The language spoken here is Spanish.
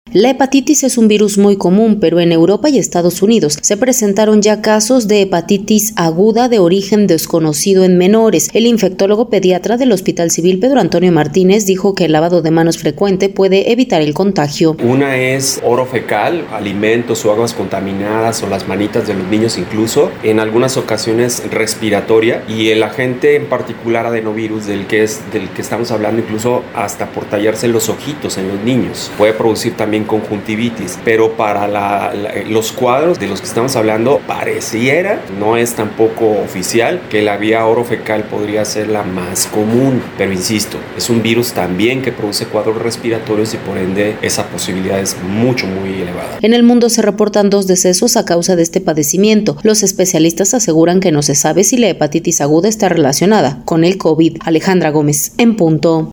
La hepatitis es un virus muy común, pero en Europa y Estados Unidos se presentaron ya casos de hepatitis aguda de origen desconocido en menores. El infectólogo pediatra del Hospital Civil Pedro Antonio Martínez dijo que el lavado de manos frecuente puede evitar el contagio. Una es oro fecal, alimentos o aguas contaminadas o las manitas de los niños incluso, en algunas ocasiones respiratoria, y el agente en particular adenovirus del que estamos hablando incluso hasta por tallarse los ojitos en los niños. Puede producir también conjuntivitis, pero para los cuadros de los que estamos hablando pareciera, no es tampoco oficial, que la vía orofecal podría ser la más común, pero insisto, es un virus también que produce cuadros respiratorios y por ende esa posibilidad es muy elevada. En el mundo se reportan 2 decesos a causa de este padecimiento. Los especialistas aseguran que no se sabe si la hepatitis aguda está relacionada con el COVID. Alejandra Gómez, en punto.